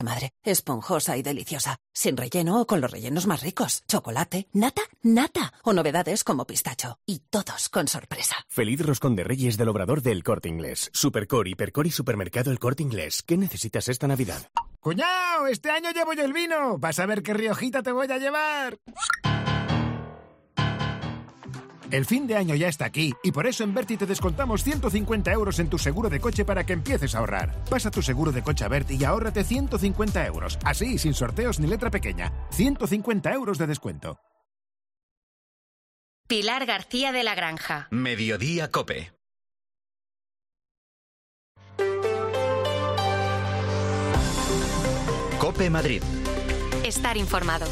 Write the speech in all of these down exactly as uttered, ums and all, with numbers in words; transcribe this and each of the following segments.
Madre, esponjosa y deliciosa, sin relleno o con los rellenos más ricos, chocolate, nata, nata o novedades como pistacho, y todos con sorpresa. Feliz Roscón de Reyes del Obrador del Corte Inglés. Supercore, Hipercore y Supermercado El Corte Inglés. ¿Qué necesitas esta Navidad? ¡Cuñao! Este año llevo yo el vino. Vas a ver qué riojita te voy a llevar. El fin de año ya está aquí y por eso en Berti te descontamos ciento cincuenta euros en tu seguro de coche para que empieces a ahorrar. Pasa tu seguro de coche a Berti y ahórrate ciento cincuenta euros. Así, sin sorteos ni letra pequeña. ciento cincuenta euros de descuento. Pilar García de la Granja. Mediodía Cope. Cope Madrid. Estar informado.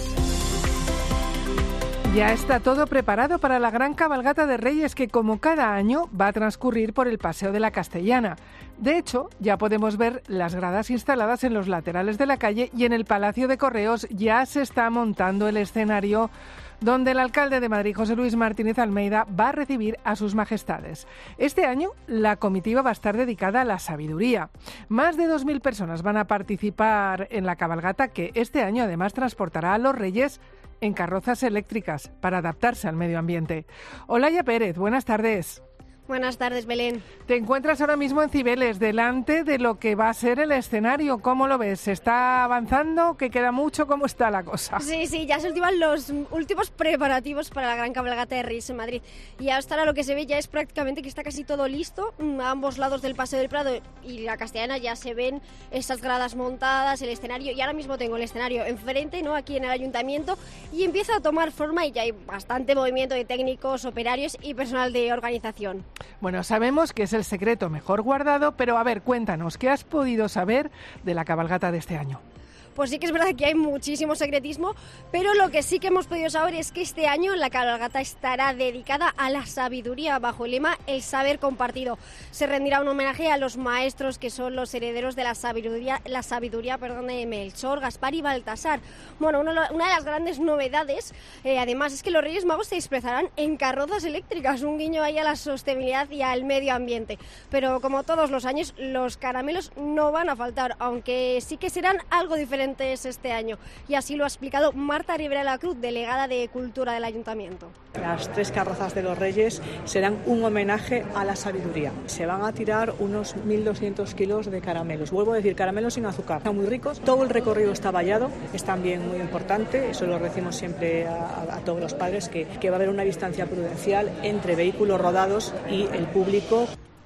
Ya está todo preparado para la gran cabalgata de Reyes que, como cada año, va a transcurrir por el Paseo de la Castellana. De hecho, ya podemos ver las gradas instaladas en los laterales de la calle y en el Palacio de Correos ya se está montando el escenario donde el alcalde de Madrid, José Luis Martínez Almeida, va a recibir a sus majestades. Este año, la comitiva va a estar dedicada a la sabiduría. Más de dos mil personas van a participar en la cabalgata que este año, además, transportará a los Reyes en carrozas eléctricas para adaptarse al medio ambiente. Olaya Pérez, buenas tardes. Buenas tardes, Belén. Te encuentras ahora mismo en Cibeles, delante de lo que va a ser el escenario. ¿Cómo lo ves? ¿Se está avanzando? ¿Que queda mucho? ¿Cómo está la cosa? Sí, sí, ya se ultiman los últimos preparativos para la gran cabalgata de Reyes en Madrid. Y hasta ahora lo que se ve ya es prácticamente que está casi todo listo. A ambos lados del Paseo del Prado y la Castellana ya se ven esas gradas montadas, el escenario. Y ahora mismo tengo el escenario enfrente, ¿no?, aquí en el ayuntamiento, y empieza a tomar forma y ya hay bastante movimiento de técnicos, operarios y personal de organización. Bueno, sabemos que es el secreto mejor guardado, pero a ver, cuéntanos, ¿qué has podido saber de la cabalgata de este año? Pues sí que es verdad que hay muchísimo secretismo, pero lo que sí que hemos podido saber es que este año la cabalgata estará dedicada a la sabiduría bajo el lema El saber compartido. Se rendirá un homenaje a los maestros que son los herederos de la sabiduría, la sabiduría perdón, de Melchor, Gaspar y Baltasar. Bueno, una, una de las grandes novedades, eh, además, es que los Reyes Magos se desplazarán en carrozas eléctricas, un guiño ahí a la sostenibilidad y al medio ambiente. Pero como todos los años, los caramelos no van a faltar, aunque sí que serán algo diferentes este año, y así lo ha explicado Marta Rivera de la Cruz, delegada de Cultura del Ayuntamiento. Las tres carrozas de los Reyes serán un homenaje a la sabiduría. Se van a tirar unos mil doscientos kilos de caramelos. Vuelvo a decir, caramelos sin azúcar. Están muy ricos. Todo el recorrido está vallado. Es también muy importante. Eso lo decimos siempre a, a todos los padres, que, que va a haber una distancia prudencial entre vehículos rodados y el público.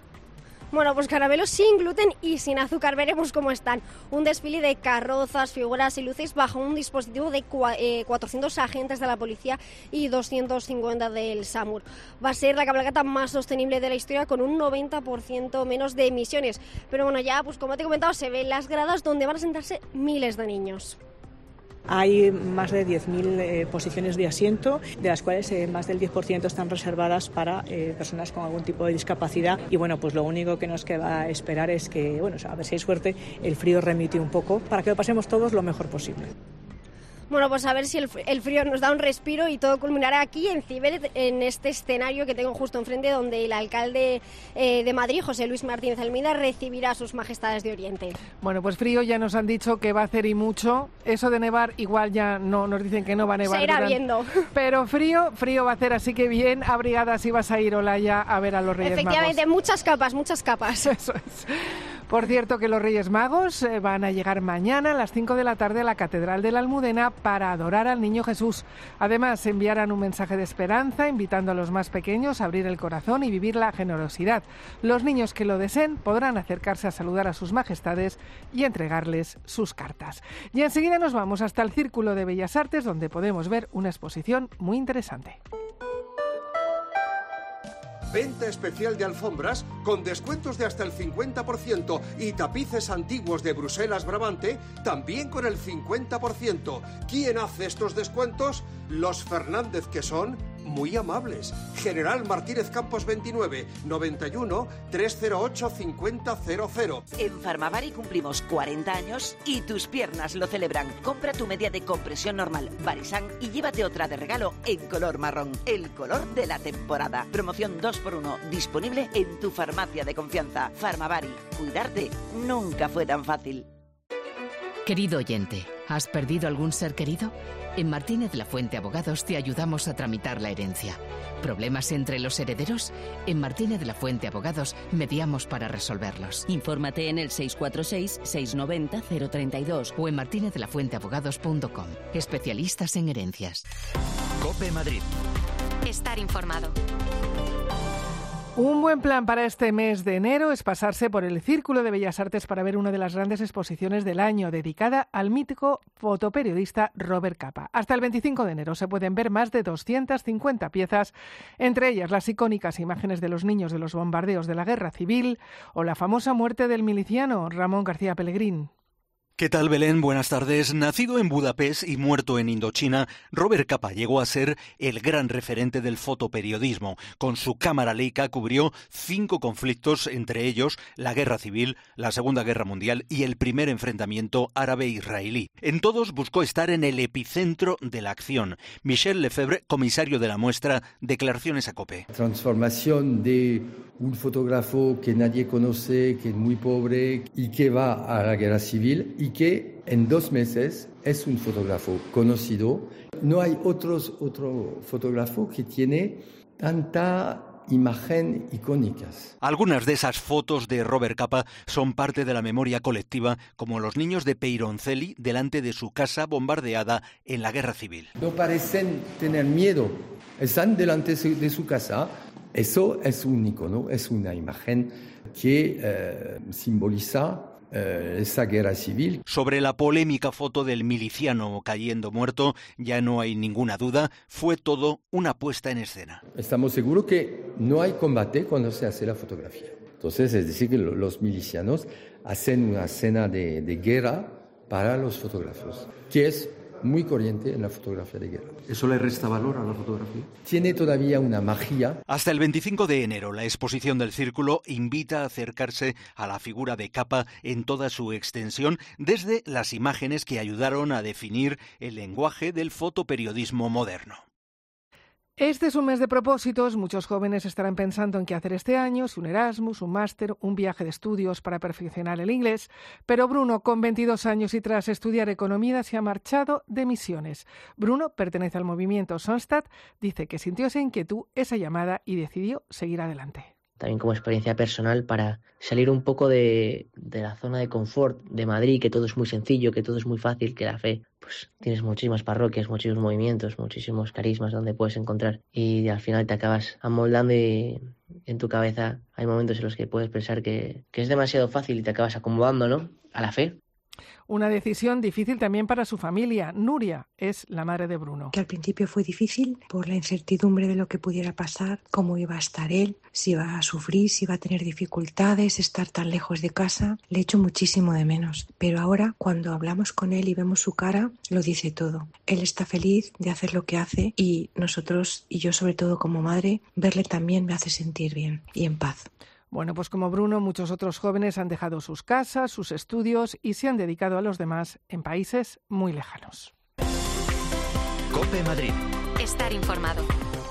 Bueno, pues caramelos sin gluten y sin azúcar, veremos cómo están. Un desfile de carrozas, figuras y luces bajo un dispositivo de cuatrocientos agentes de la policía y doscientos cincuenta del SAMUR. Va a ser la cabalgata más sostenible de la historia, con un noventa por ciento menos de emisiones. Pero bueno, ya, pues como te he comentado, se ven las gradas donde van a sentarse miles de niños. Hay más de diez mil eh, posiciones de asiento, de las cuales eh, más del diez por ciento están reservadas para eh, personas con algún tipo de discapacidad. Y bueno, pues lo único que nos queda esperar es que, bueno, a ver si hay suerte, el frío remite un poco para que lo pasemos todos lo mejor posible. Bueno, pues a ver si el, el frío nos da un respiro y todo culminará aquí en Cibeles, en este escenario que tengo justo enfrente, donde el alcalde eh, de Madrid, José Luis Martínez Almeida, recibirá a sus majestades de Oriente. Bueno, pues frío ya nos han dicho que va a hacer y mucho. Eso de nevar igual ya no nos dicen que no va a nevar. Se irá durante... viendo. Pero frío, frío va a hacer, así que bien abrigada si vas a ir, Olaya, a ver a los Reyes Magos. Efectivamente, muchas capas, muchas capas. Eso es. Por cierto, que los Reyes Magos eh, van a llegar mañana a las cinco de la tarde a la Catedral de la Almudena para adorar al Niño Jesús. Además, enviarán un mensaje de esperanza, invitando a los más pequeños a abrir el corazón y vivir la generosidad. Los niños que lo deseen podrán acercarse a saludar a sus majestades y entregarles sus cartas. Y enseguida nos vamos hasta el Círculo de Bellas Artes, donde podemos ver una exposición muy interesante. Venta especial de alfombras con descuentos de hasta el cincuenta por ciento y tapices antiguos de Bruselas Brabante también con el cincuenta por ciento. ¿Quién hace estos descuentos? Los Fernández, que son muy amables. General Martínez Campos veintinueve, noventa y uno, trescientos ocho, cincuenta cero cero. En Farmavari cumplimos cuarenta años y tus piernas lo celebran. Compra tu media de compresión normal Barisan y llévate otra de regalo en color marrón, el color de la temporada. Promoción dos por uno, disponible en tu farmacia de confianza. Farmavari, cuidarte nunca fue tan fácil. Querido oyente, ¿has perdido algún ser querido? En Martínez de la Fuente Abogados te ayudamos a tramitar la herencia. ¿Problemas entre los herederos? En Martínez de la Fuente Abogados mediamos para resolverlos. Infórmate en el seis cuatro seis, seis nueve cero, cero tres dos o en martinez de la fuente abogados punto com. Especialistas en herencias. COPE Madrid. Estar informado. Un buen plan para este mes de enero es pasarse por el Círculo de Bellas Artes para ver una de las grandes exposiciones del año, dedicada al mítico fotoperiodista Robert Capa. Hasta el veinticinco de enero se pueden ver más de doscientas cincuenta piezas, entre ellas las icónicas imágenes de los niños de los bombardeos de la Guerra Civil o la famosa muerte del miliciano Ramón García Pellegrín. ¿Qué tal, Belén? Buenas tardes. Nacido en Budapest y muerto en Indochina, Robert Capa llegó a ser el gran referente del fotoperiodismo. Con su cámara Leica cubrió cinco conflictos, entre ellos la Guerra Civil, la Segunda Guerra Mundial y el primer enfrentamiento árabe-israelí. En todos buscó estar en el epicentro de la acción. Michel Lefebvre, comisario de la muestra, declaraciones a COPE. Transformación de un fotógrafo que nadie conoce, que es muy pobre y que va a la Guerra Civil y que en dos meses es un fotógrafo conocido. No hay otros, otro fotógrafo que tiene tanta imagen icónicas. Algunas de esas fotos de Robert Capa son parte de la memoria colectiva, como los niños de Peyroncelli delante de su casa bombardeada en la Guerra Civil. No parecen tener miedo, están delante de su casa. Eso es único, ¿no? Es una imagen que eh, simboliza eh, esa guerra civil. Sobre la polémica foto del miliciano cayendo muerto, ya no hay ninguna duda, fue todo una puesta en escena. Estamos seguros que no hay combate cuando se hace la fotografía. Entonces, es decir, que los milicianos hacen una escena de, de guerra para los fotógrafos, que es muy corriente en la fotografía de guerra. ¿Eso le resta valor a la fotografía? Tiene todavía una magia. Hasta el veinticinco de enero, la exposición del Círculo invita a acercarse a la figura de Capa en toda su extensión, desde las imágenes que ayudaron a definir el lenguaje del fotoperiodismo moderno. Este es un mes de propósitos. Muchos jóvenes estarán pensando en qué hacer este año, si un Erasmus, un máster, un viaje de estudios para perfeccionar el inglés. Pero Bruno, con veintidós años y tras estudiar economía, se ha marchado de misiones. Bruno pertenece al movimiento Sonstad, dice que sintió esa inquietud, esa llamada y decidió seguir adelante. También como experiencia personal para salir un poco de, de la zona de confort de Madrid, que todo es muy sencillo, que todo es muy fácil, que la fe, pues tienes muchísimas parroquias, muchísimos movimientos, muchísimos carismas donde puedes encontrar y al final te acabas amoldando y en tu cabeza hay momentos en los que puedes pensar que, que es demasiado fácil y te acabas acomodando, ¿no?, a la fe. Una decisión difícil también para su familia. Nuria es la madre de Bruno. Que al principio fue difícil por la incertidumbre de lo que pudiera pasar, cómo iba a estar él, si iba a sufrir, si iba a tener dificultades, estar tan lejos de casa. Le echo muchísimo de menos. Pero ahora, cuando hablamos con él y vemos su cara, lo dice todo. Él está feliz de hacer lo que hace y nosotros, y yo sobre todo como madre, verle también me hace sentir bien y en paz. Bueno, pues como Bruno, muchos otros jóvenes han dejado sus casas, sus estudios y se han dedicado a los demás en países muy lejanos. COPE Madrid. Estar informado.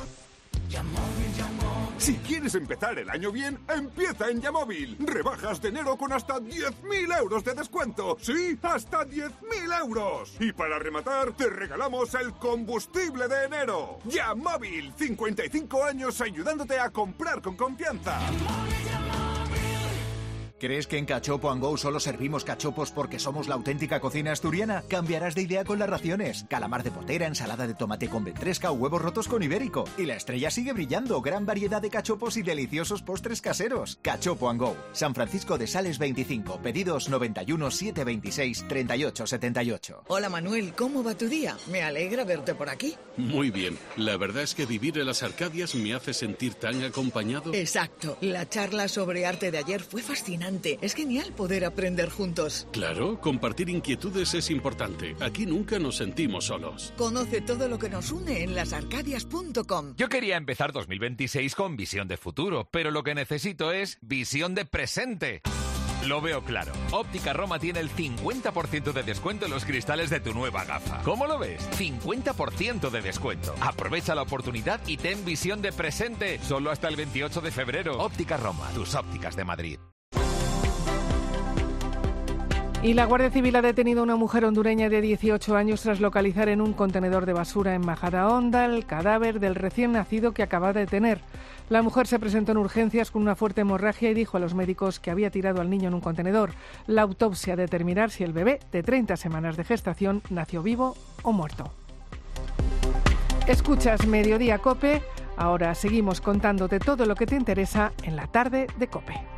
Si quieres empezar el año bien, empieza en Yamóvil. Rebajas de enero con hasta diez mil euros de descuento. ¡Sí, hasta diez mil euros! Y para rematar, te regalamos el combustible de enero. Yamóvil, cincuenta y cinco años ayudándote a comprar con confianza. ¿Crees que en Cachopo and Go solo servimos cachopos porque somos la auténtica cocina asturiana? Cambiarás de idea con las raciones. Calamar de potera, ensalada de tomate con ventresca o huevos rotos con ibérico. Y la estrella sigue brillando. Gran variedad de cachopos y deliciosos postres caseros. Cachopo and Go. San Francisco de Sales veinticinco. Pedidos noventa y uno, setecientos veintiséis, treinta y ocho setenta y ocho. Hola Manuel, ¿cómo va tu día? Me alegra verte por aquí. Muy bien. La verdad es que vivir en las Arcadias me hace sentir tan acompañado. Exacto. La charla sobre arte de ayer fue fascinante. Es genial poder aprender juntos. Claro, compartir inquietudes es importante. Aquí nunca nos sentimos solos. Conoce todo lo que nos une en las arcadias punto com. Yo quería empezar dos mil veintiséis con visión de futuro, pero lo que necesito es visión de presente. Lo veo claro. Óptica Roma tiene el cincuenta por ciento de descuento en los cristales de tu nueva gafa. ¿Cómo lo ves? cincuenta por ciento de descuento. Aprovecha la oportunidad y ten visión de presente. Solo hasta el veintiocho de febrero. Óptica Roma, tus ópticas de Madrid. Y la Guardia Civil ha detenido a una mujer hondureña de dieciocho años tras localizar en un contenedor de basura en Majadahonda el cadáver del recién nacido que acaba de tener. La mujer se presentó en urgencias con una fuerte hemorragia y dijo a los médicos que había tirado al niño en un contenedor. La autopsia determinará si el bebé, de treinta semanas de gestación, nació vivo o muerto. Escuchas Mediodía COPE. Ahora seguimos contándote todo lo que te interesa en la tarde de COPE.